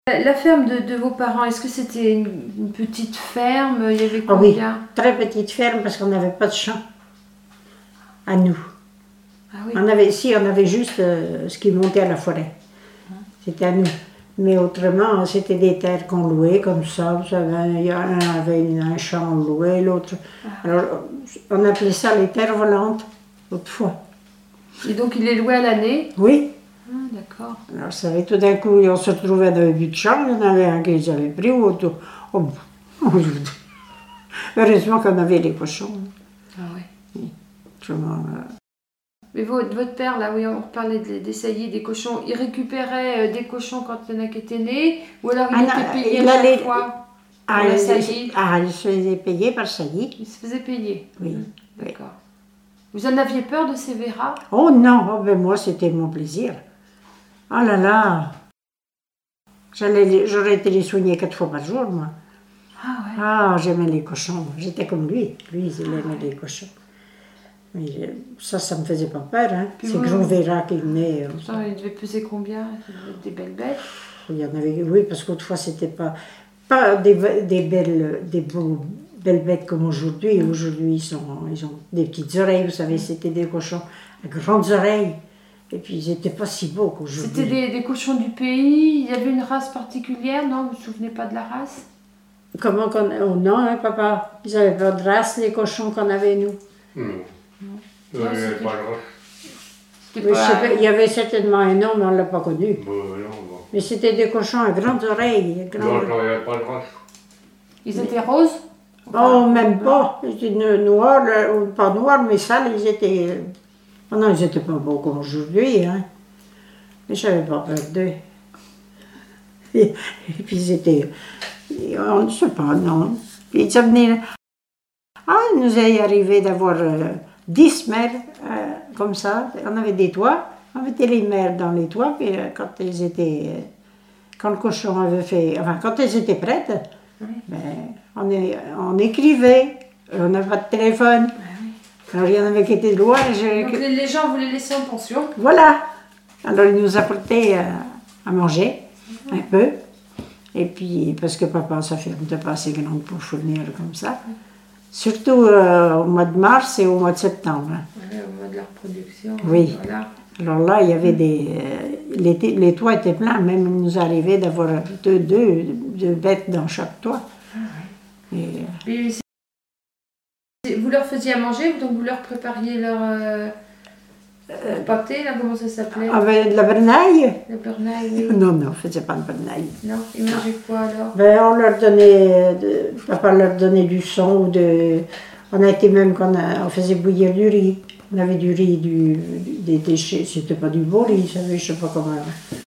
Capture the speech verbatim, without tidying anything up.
La ferme de, de vos parents, est-ce que c'était une, une petite ferme? Il y avait Ah oui, combien? très petite ferme parce qu'on n'avait pas de champ à nous. Ah oui. On avait, si, on avait juste euh, ce qui montait à la forêt. C'était à nous. Mais autrement, c'était des terres qu'on louait comme ça. Vous savez, il y en avait un champ, on louait, l'autre. Ah. Alors, on appelait ça les terres volantes, autrefois. Et donc, il les louait à l'année? Oui. Ah, d'accord. Alors, ça avait tout d'un coup, on se retrouvait dans un but de champ, il y en avait un qui les avait pris, ou autre. Oh, heureusement qu'on avait les cochons. Ah oui. Oui. Autrement, euh, Mais votre, votre père, là, oui, on parlait de- des saillies, des cochons, il récupérait euh, des cochons quand il y en a qui étaient nés, ou alors il Ah était non, payé il à chaque allait- fois ah, pour la il- saillie? ah, il se faisait payer par saillie. Il se faisait payer? Oui. Hum, oui. D'accord. Vous en aviez peur de ces verras? Oh non, oh, ben moi c'était mon plaisir. Oh là là, J'allais les- j'aurais été les soigner quatre fois par jour, moi. Ah ouais. Ah, j'aimais les cochons. J'étais comme lui. Lui, il aimait les cochons. Mais euh, ça, ça me faisait pas peur, hein. Puis Ces vous- gros verras qui venaient. euh, Attends, il devait peser combien? Ça devait être des belles bêtes. Il y en avait, oui, parce qu'autrefois, c'était pas, pas des, des, belles, des beaux, belles bêtes comme aujourd'hui. Aujourd'hui, ils, sont, ils ont des petites oreilles, vous savez, c'était des cochons à grandes oreilles. Et puis, ils n'étaient pas si beaux qu'aujourd'hui. C'était des, des cochons du pays? Il y avait une race particulière? Non, vous vous souvenez pas de la race? Comment qu'on... Oh non, hein, papa? Ils n'avaient pas de race, les cochons qu'on avait, nous. Non. Non. Il Non, n'y avait c'était- pas de race. C'était Oui, je pas- sais pas, il y avait certainement un nom, mais on ne l'a pas connu. Bon, non, bon. Mais c'était des cochons à grandes oreilles. Non, grandes- il n'y avait pas de race. Ils étaient roses? Oh, même pas. Ils étaient no- noirs, là, ou pas noirs, mais sales, ils étaient... Oh non, ils n'étaient pas beaux comme aujourd'hui, hein. Mais je n'avais pas peur d'eux. Et, et puis ils étaient... On ne sait pas, non. Puis ils venaient... Ah, il nous est arrivé d'avoir euh, dix mères, euh, comme ça. On avait des toits. On mettait les mères dans les toits, puis euh, quand ils étaient... euh, quand le cochon avait fait... Enfin, quand elles étaient prêtes, Oui. ben, on, est, on écrivait. On n'avait pas de téléphone. Ah oui. Alors il y en avait qui étaient loin. je- Donc les, les gens vous les laissaient en pension? Voilà. Alors ils nous apportaient euh, à manger, un peu. Et puis, parce que papa, sa ferme n'était pas assez grande pour fournir comme ça. Surtout euh, au mois de mars et au mois de septembre. Ouais, au mois de la reproduction. Oui. Voilà. Alors là, il y avait des... euh, les, t- les toits étaient pleins. Même il nous arrivait d'avoir deux, deux, deux bêtes dans chaque toit. Et, euh, Et c'est- c'est- vous leur faisiez à manger, donc vous leur prépariez leur, euh, leur pâté, là, comment ça s'appelait? avec de la bernaille? Le bernaille, oui. Non, non, on ne faisait pas de bernaille. Non, ils mangeaient quoi alors? Ben, on leur donnait, de, papa leur donnait du son, ou de, on a été même qu'on a- on faisait bouillir du riz. On avait du riz, du, des déchets, c'était pas du beau riz, ça, je sais pas comment.